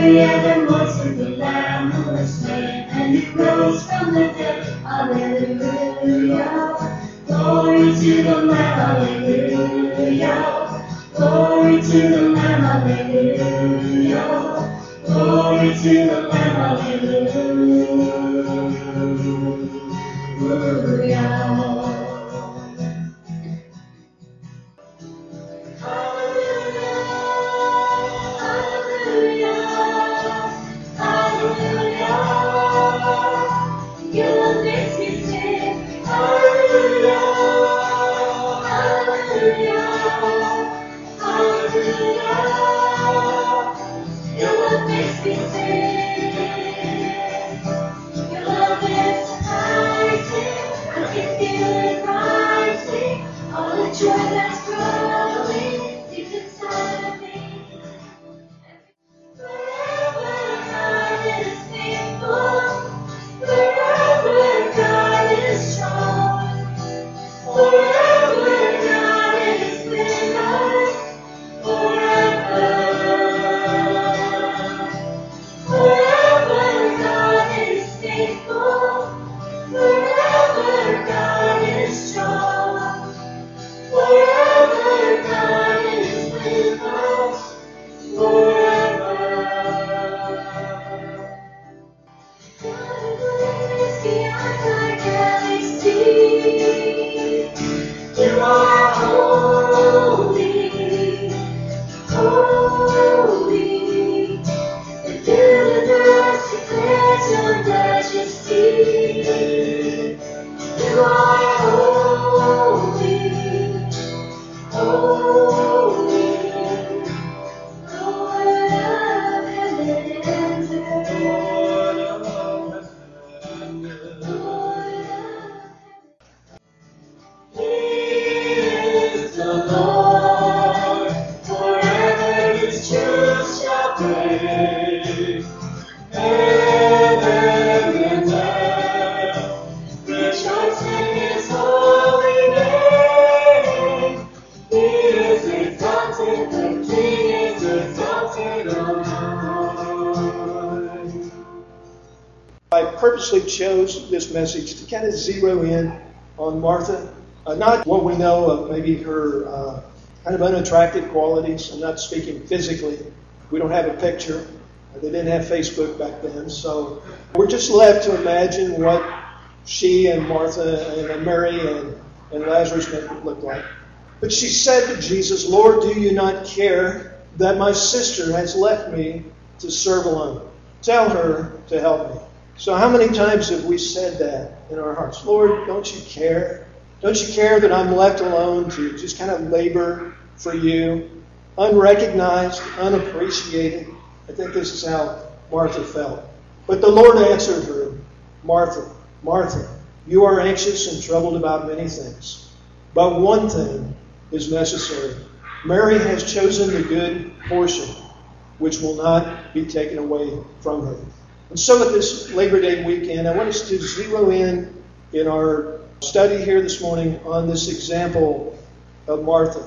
Hallelujah, the voice of the Lamb who was slain, and he rose from the dead. Hallelujah, glory to the Lamb. Hallelujah, glory to the Lamb. Hallelujah, glory to the Lamb. Hallelujah. I purposely chose this message to kind of zero in on Martha. Not what we know of maybe her kind of unattractive qualities. I'm not speaking physically. We don't have a picture. They didn't have Facebook back then. So we're just left to imagine what she and Martha and Mary and Lazarus would look like. But she said to Jesus, "Lord, do you not care that my sister has left me to serve alone? Tell her to help me." So how many times have we said that in our hearts? Lord, don't you care? Don't you care that I'm left alone to just kind of labor for you? Unrecognized, unappreciated. I think this is how Martha felt. But the Lord answered her, "Martha, Martha, you are anxious and troubled about many things. But one thing is necessary. Mary has chosen the good portion, which will not be taken away from her." And so at this Labor Day weekend, I want us to zero in our study here this morning on this example of Martha,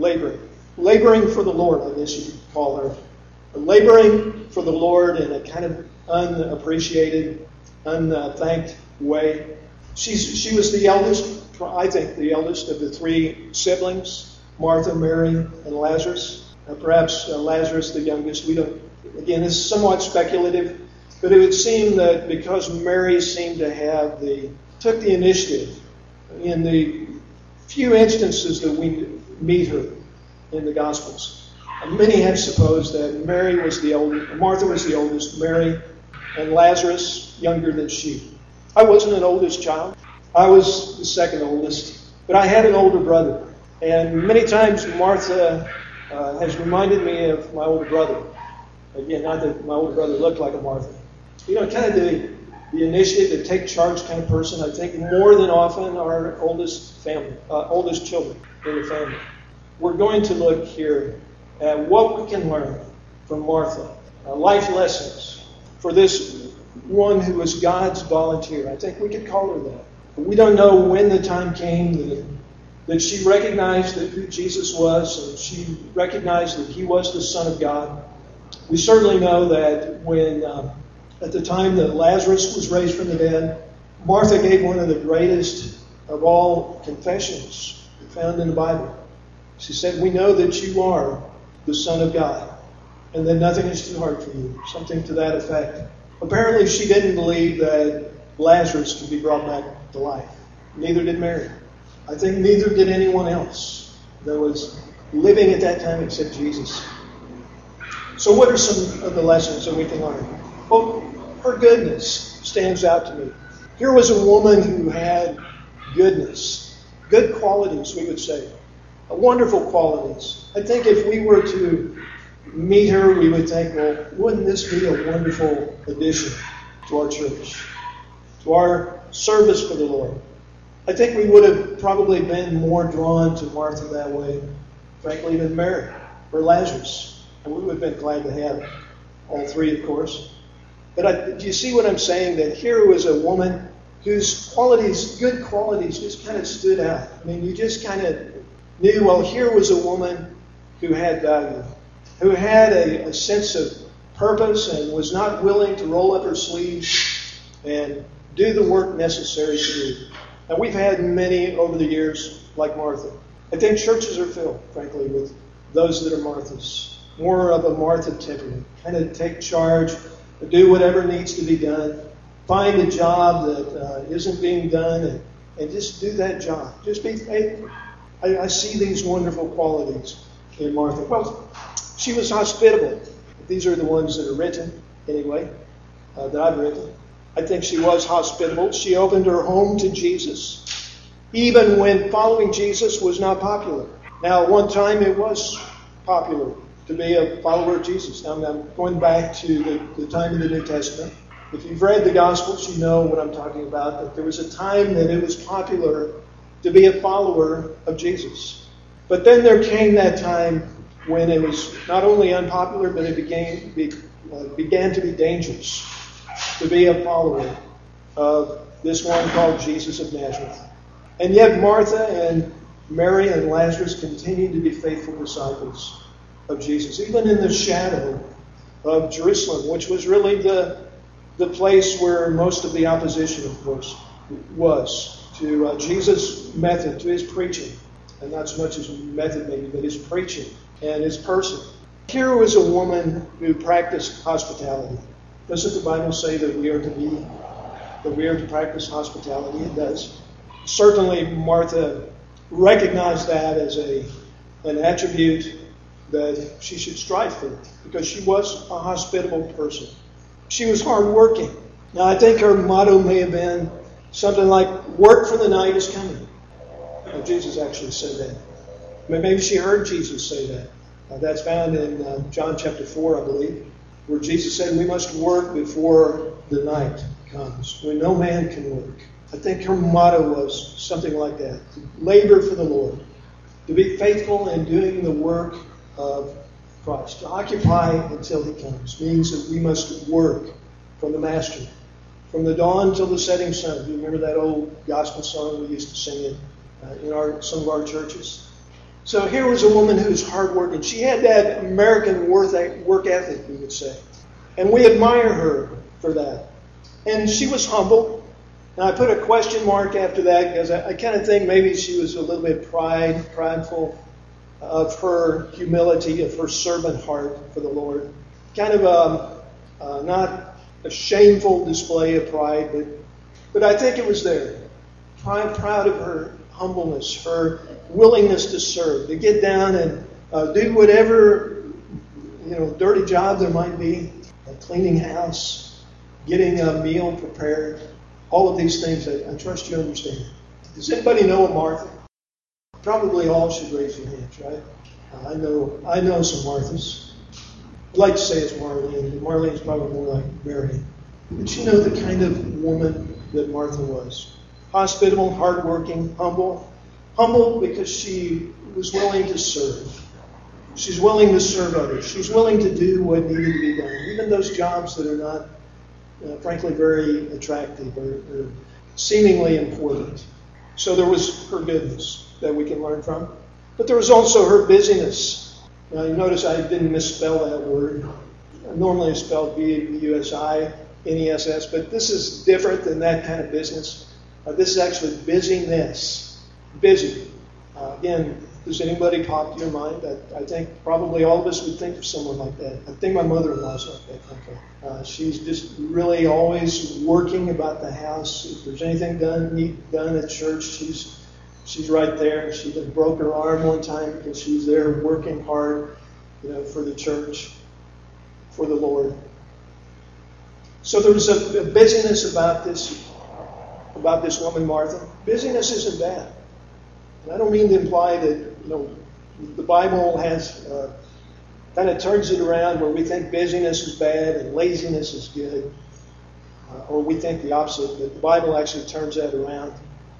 laboring for the Lord, I guess you could call her. Laboring for the Lord in a kind of unappreciated, unthanked way. She was the eldest, I think the eldest of the three siblings, Martha, Mary, and Lazarus. Perhaps Lazarus the youngest. We don't. Again, this is somewhat speculative. But it would seem that because Mary seemed to took the initiative in the few instances that we meet her in the Gospels. Many have supposed that Martha was the oldest, Mary and Lazarus younger than she. I wasn't an oldest child. I was the second oldest. But I had an older brother. And many times Martha has reminded me of my older brother. Again, not that my older brother looked like a Martha. Kind of the initiative, the take charge kind of person. I think more than often our oldest children in the family. We're going to look here at what we can learn from Martha, life lessons for this one who was God's volunteer. I think we could call her that. But we don't know when the time came that she recognized that who Jesus was, and she recognized that he was the Son of God. We certainly know that when, at the time that Lazarus was raised from the dead, Martha gave one of the greatest of all confessions found in the Bible. She said, "We know that you are the Son of God, and that nothing is too hard for you." Something to that effect. Apparently, she didn't believe that Lazarus could be brought back to life. Neither did Mary. I think neither did anyone else that was living at that time except Jesus. So what are some of the lessons that we can learn? Well, her goodness stands out to me. Here was a woman who had goodness, good qualities, we would say, wonderful qualities. I think if we were to meet her, we would think, well, wouldn't this be a wonderful addition to our church, to our service for the Lord? I think we would have probably been more drawn to Martha that way, frankly, than Mary or Lazarus. And we would have been glad to have all three, of course. But do you see what I'm saying? That here was a woman whose qualities, good qualities, just kind of stood out. I mean, you just kind of knew, well, here was a woman who had value, who had a sense of purpose and was not willing to roll up her sleeves and do the work necessary to do. And we've had many over the years like Martha. I think churches are filled, frankly, with those that are Marthas. More of a Martha temperament. Kind of take charge, do whatever needs to be done, find a job that isn't being done, and just do that job. Just be faithful. I see these wonderful qualities in Martha. Well, she was hospitable. These are the ones that are written, anyway, that I've written. I think she was hospitable. She opened her home to Jesus, even when following Jesus was not popular. Now, at one time, it was popular to be a follower of Jesus. Now, I'm going back to the time of the New Testament. If you've read the Gospels, you know what I'm talking about, that there was a time that it was popular to be a follower of Jesus. But then there came that time when it was not only unpopular, but it began to be dangerous to be a follower of this one called Jesus of Nazareth. And yet Martha and Mary and Lazarus continued to be faithful disciples of Jesus, even in the shadow of Jerusalem, which was really the place where most of the opposition, of course, was to Jesus' method, to his preaching. And not so much his method maybe, but his preaching and his person. Here was a woman who practiced hospitality. Doesn't the Bible say that we are to practice hospitality? It does. Certainly Martha recognized that as an attribute that she should strive for, because she was a hospitable person. She was hardworking. Now, I think her motto may have been something like, "Work for the night is coming." Now, Jesus actually said that. Maybe she heard Jesus say that. That's found in John chapter 4, I believe, where Jesus said we must work before the night comes, when no man can work. I think her motto was something like that: to labor for the Lord, to be faithful in doing the work of Christ. To occupy until he comes means that we must work for the Master, from the dawn till the setting sun. Do you remember that old gospel song? We used to sing it in some of our churches. So here was a woman who was hardworking. She had that American work ethic, we would say. And we admire her for that. And she was humble. Now, I put a question mark after that because I kind of think maybe she was a little bit prideful of her humility, of her servant heart for the Lord. Kind of not a shameful display of pride, but I think it was there. Proud of her humbleness, her willingness to serve, to get down and do whatever dirty job there might be, cleaning house, getting a meal prepared, all of these things. I trust you understand. Does anybody know a Martha? Probably all should raise your hands, right? I know some Marthas. I'd like to say it's Marlene, but Marlene's probably more like Mary. But you know the kind of woman that Martha was. Hospitable, hardworking, humble. Humble because she was willing to serve. She's willing to serve others. She's willing to do what needed to be done, even those jobs that are not, frankly, very attractive or seemingly important. So there was her goodness that we can learn from. But there was also her busyness. Now, you notice I didn't misspell that word. Normally it's spelled B-U-S-I-N-E-S-S, but this is different than that kind of business. This is actually busyness. Busy. Again, does anybody pop to your mind? I think probably all of us would think of someone like that. I think my mother-in-law's like that. She's just really always working about the house. If there's anything need done at church, she's right there. She even broke her arm one time because she was there working hard, for the church, for the Lord. So there was a busyness about this woman, Martha. Busyness isn't bad. And I don't mean to imply that, the Bible has kind of turns it around where we think busyness is bad and laziness is good, or we think the opposite, but the Bible actually turns that around.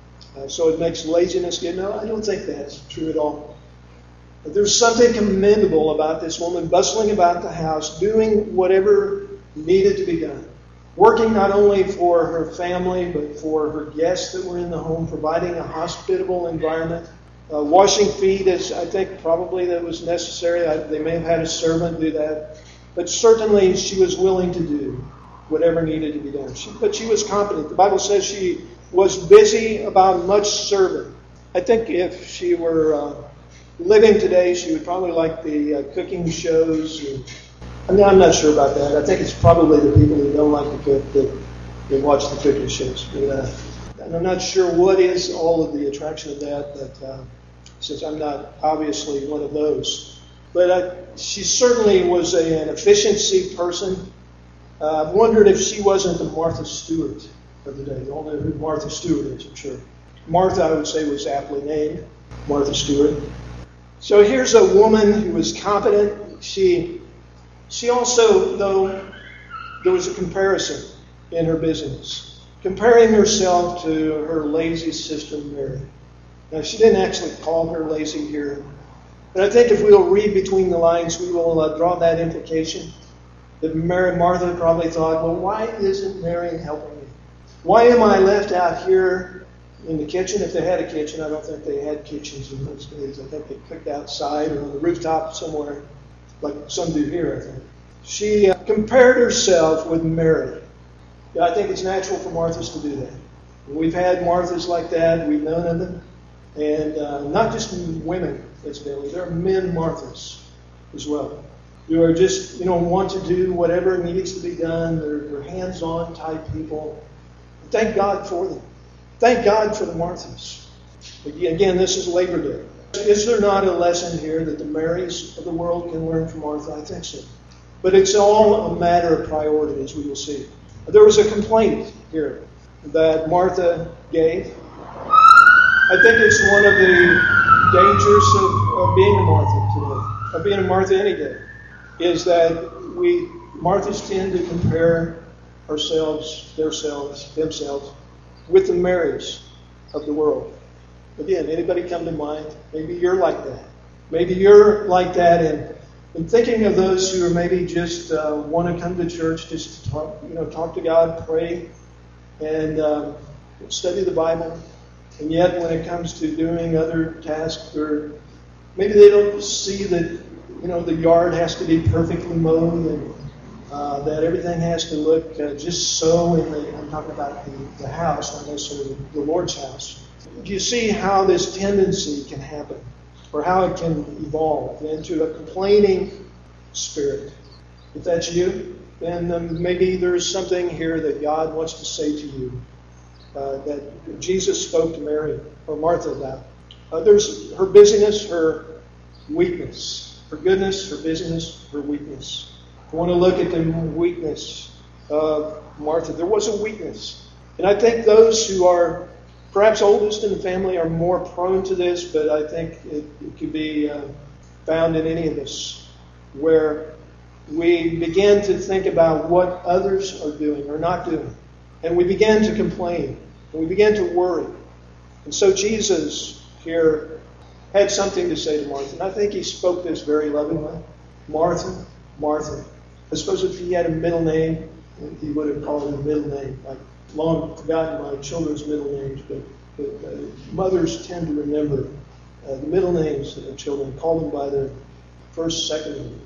So it makes laziness good. No, I don't think that's true at all. But there's something commendable about this woman bustling about the house, doing whatever needed to be done. Working not only for her family, but for her guests that were in the home, providing a hospitable environment. Washing feet is, I think, probably that was necessary. They may have had a servant do that. But certainly she was willing to do whatever needed to be done. But she was competent. The Bible says she was busy about much serving. I think if she were living today, she would probably like the cooking shows. I'm not sure about that. I think it's probably the people who don't like to cook that watch the cooking shows. But, and I'm not sure what is all of the attraction of that, but since I'm not obviously one of those. But she certainly was an efficiency person. I wondered if she wasn't the Martha Stewart of the day. You all know who Martha Stewart is, I'm sure. Martha, I would say, was aptly named Martha Stewart. So here's a woman who was competent. She also, though, there was a comparison in her business, comparing herself to her lazy sister Mary. Now, she didn't actually call her lazy here, but I think if we'll read between the lines, we will draw that implication that Martha probably thought, well, why isn't Mary helping me? Why am I left out here in the kitchen? If they had a kitchen, I don't think they had kitchens in those days. I think they cooked outside or on the rooftop somewhere, like some do here, I think. She compared herself with Mary. I think it's natural for Marthas to do that. We've had Marthas like that. We've known of them. And not just women, incidentally. There are men Marthas as well, who are just, want to do whatever needs to be done. They're hands-on type people. Thank God for them. Thank God for the Marthas. Again, this is Labor Day. Is there not a lesson here that the Marys of the world can learn from Martha? I think so. But it's all a matter of priority, as we will see. There was a complaint here that Martha gave. I think it's one of the dangers of being a Martha today, of being a Martha any day, is that Marthas tend to compare themselves with the Marys of the world. Again, anybody come to mind? Maybe you're like that. Maybe you're like that in thinking of those who are maybe just want to come to church just to talk to God, pray, and study the Bible. And yet when it comes to doing other tasks, or maybe they don't see that the yard has to be perfectly mowed and that everything has to look just so I'm talking about the house, not necessarily the Lord's house. Do you see how this tendency can happen, or how it can evolve into a complaining spirit? If that's you, then maybe there's something here that God wants to say to you that Jesus spoke to Mary or Martha about. There's her busyness, her weakness. Her goodness, her busyness, her weakness. I want to look at the weakness of Martha. There was a weakness. And I think those who are perhaps oldest in the family are more prone to this, but I think it could be found in any of us, where we begin to think about what others are doing or not doing. And we begin to complain. And we begin to worry. And so Jesus here had something to say to Martha. And I think he spoke this very lovingly. Martha, Martha. I suppose if he had a middle name, he would have called her a middle name. I've long forgotten my children's middle names, but mothers tend to remember the middle names of their children, call them by their first, second name.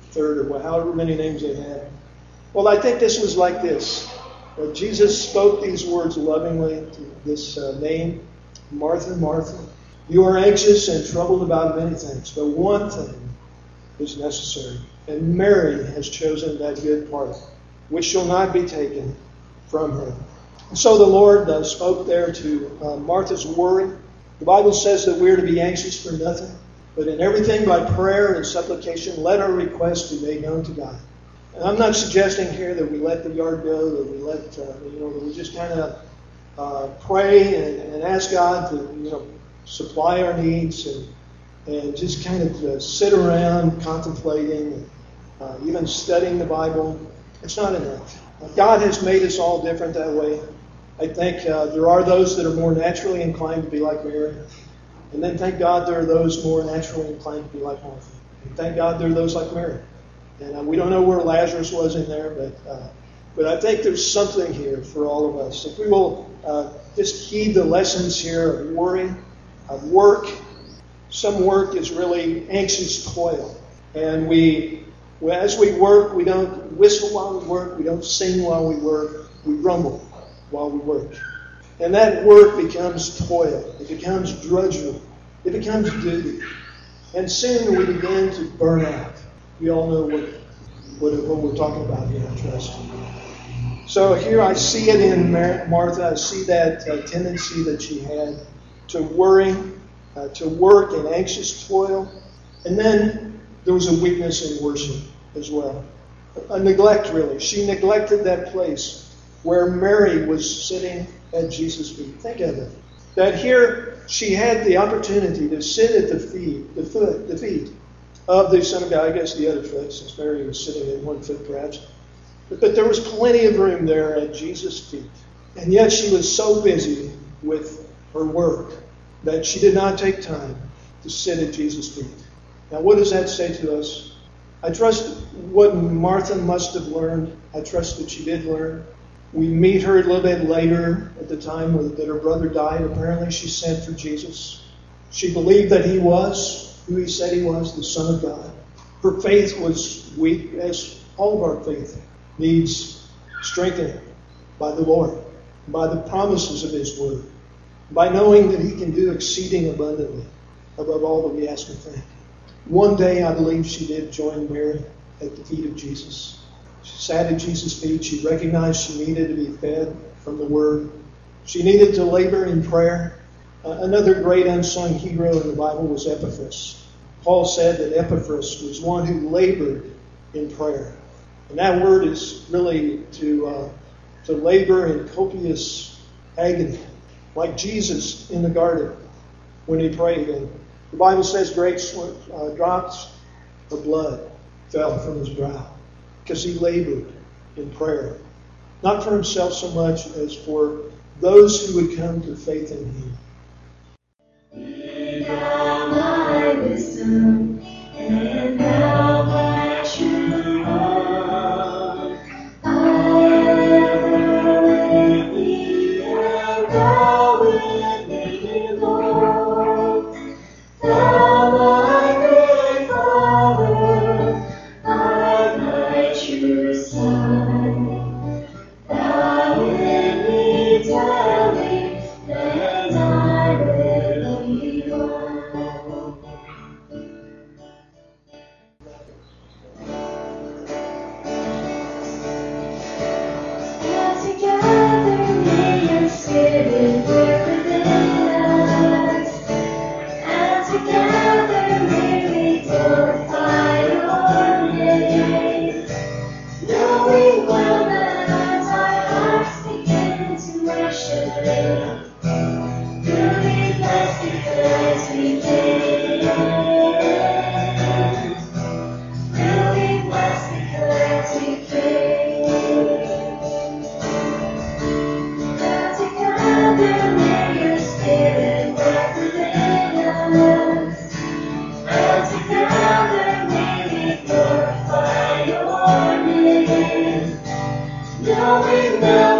third, or however many names they had. Well, I think this was like this. Jesus spoke these words lovingly to this name, Martha, Martha. You are anxious and troubled about many things, but one thing is necessary. And Mary has chosen that good part, which shall not be taken from her. And so the Lord spoke there to Martha's worry. The Bible says that we are to be anxious for nothing, but in everything by prayer and supplication, let our requests be made known to God. And I'm not suggesting here that we let the yard go, that we let, that we just kind of pray and ask God to, supply our needs and just kind of sit around contemplating, even studying the Bible. It's not enough. God has made us all different that way. I think there are those that are more naturally inclined to be like Mary. And then thank God there are those more naturally inclined to be like Martha. And thank God there are those like Mary. And we don't know where Lazarus was in there, but I think there's something here for all of us. If we will just heed the lessons here of worry, of work. Some work is really anxious toil. And as we work, we don't whistle while we work, we don't sing while we work, we grumble while we work. And that work becomes toil. It becomes drudgery. It becomes duty. And soon we begin to burn out. We all know what we're talking about here, I trust. So here I see it in Martha. I see that tendency that she had to worry, to work in anxious toil. And then there was a weakness in worship as well. A neglect, really. She neglected that place where Mary was sitting at Jesus' feet. Think of it. That here she had the opportunity to sit at the feet of the Son of God. I guess the other foot, since Mary was sitting at one foot perhaps. But there was plenty of room there at Jesus' feet. And yet she was so busy with her work that she did not take time to sit at Jesus' feet. Now what does that say to us? I trust what Martha must have learned. I trust that she did learn. We meet her a little bit later at the time that her brother died. Apparently she sent for Jesus. She believed that he was who he said he was, the Son of God. Her faith was weak, as all of our faith needs strengthening by the Lord, by the promises of his word, by knowing that he can do exceeding abundantly above all that we ask and think. One day, I believe she did join Mary at the feet of Jesus. She sat at Jesus' feet. She recognized she needed to be fed from the Word. She needed to labor in prayer. Another great unsung hero in the Bible was Epaphras. Paul said that Epaphras was one who labored in prayer. And that word is really to labor in copious agony, like Jesus in the garden when he prayed. And the Bible says great drops of blood fell from his brow because he labored in prayer. Not for himself so much as for those who would come to faith in him. Be thou my wisdom, and thou my true love. I will thee, and thou with me, Lord. Thou my great Father, I my true Son. Thou in me dwelling, and I will be one. As together may your spirit work within us, and together may we glorify your name, knowing well that as our hearts begin to worship, we'll be blessed because we can. We'll be blessed because we can. Now together may your spirit work within us, and together may we glorify your name, knowing that